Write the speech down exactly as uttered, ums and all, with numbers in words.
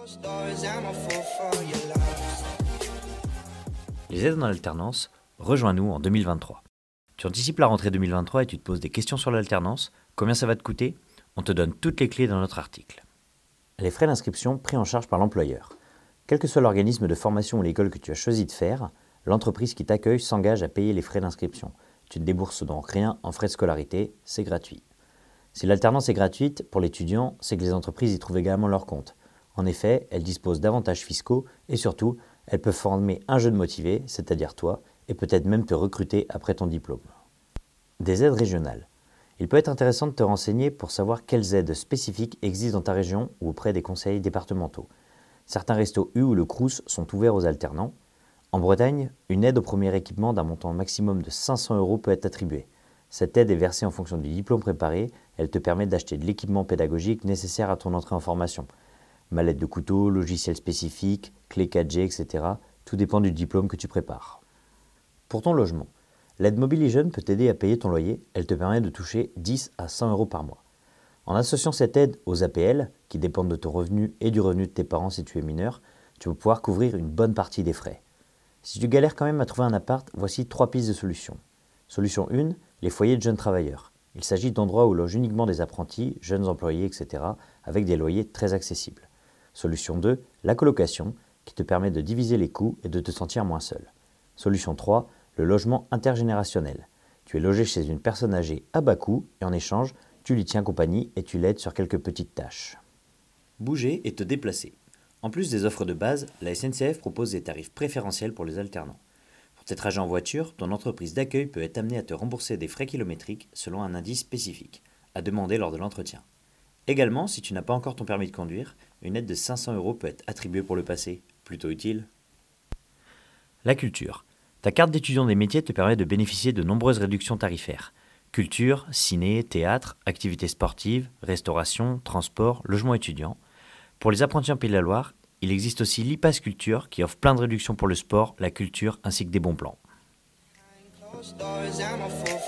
Les aides en alternance, rejoins-nous en deux mille vingt-trois. Tu anticipes la rentrée deux mille vingt-trois et tu te poses des questions sur l'alternance. Combien ça va te coûter? On te donne toutes les clés dans notre article. Les frais d'inscription pris en charge par l'employeur. Quel que soit l'organisme de formation ou l'école que tu as choisi de faire, l'entreprise qui t'accueille s'engage à payer les frais d'inscription. Tu ne débourses donc rien en frais de scolarité, c'est gratuit. Si l'alternance est gratuite, pour l'étudiant, c'est que les entreprises y trouvent également leur compte. En effet, elles disposent d'avantages fiscaux et surtout, elles peuvent former un jeune motivé, c'est-à-dire toi, et peut-être même te recruter après ton diplôme. Des aides régionales. Il peut être intéressant de te renseigner pour savoir quelles aides spécifiques existent dans ta région ou auprès des conseils départementaux. Certains restos U ou le Crous sont ouverts aux alternants. En Bretagne, une aide au premier équipement d'un montant maximum de cinq cents euros peut être attribuée. Cette aide est versée en fonction du diplôme préparé. Elle te permet d'acheter de l'équipement pédagogique nécessaire à ton entrée en formation. Mallette de couteau, logiciel spécifique, clé quatre G, et cetera. Tout dépend du diplôme que tu prépares. Pour ton logement, l'aide Mobile Jeune peut t'aider à payer ton loyer. Elle te permet de toucher dix à cent euros par mois. En associant cette aide aux A P L, qui dépendent de ton revenu et du revenu de tes parents si tu es mineur, tu vas pouvoir couvrir une bonne partie des frais. Si tu galères quand même à trouver un appart, voici trois pistes de solutions. Solution un, les foyers de jeunes travailleurs. Il s'agit d'endroits où logent uniquement des apprentis, jeunes employés, et cetera, avec des loyers très accessibles. Solution deux, la colocation, qui te permet de diviser les coûts et de te sentir moins seul. Solution trois, le logement intergénérationnel. Tu es logé chez une personne âgée à bas coût et en échange, tu lui tiens compagnie et tu l'aides sur quelques petites tâches. Bouger et te déplacer. En plus des offres de base, la S N C F propose des tarifs préférentiels pour les alternants. Pour tes trajets en voiture, ton entreprise d'accueil peut être amenée à te rembourser des frais kilométriques selon un indice spécifique, à demander lors de l'entretien. Également, si tu n'as pas encore ton permis de conduire, une aide de cinq cents euros peut être attribuée pour le passer. Plutôt utile. La culture. Ta carte d'étudiant des métiers te permet de bénéficier de nombreuses réductions tarifaires. Culture, ciné, théâtre, activités sportives, restauration, transport, logement étudiant. Pour les apprentis en Pays de la Loire, il existe aussi l'I P A S Culture qui offre plein de réductions pour le sport, la culture ainsi que des bons plans.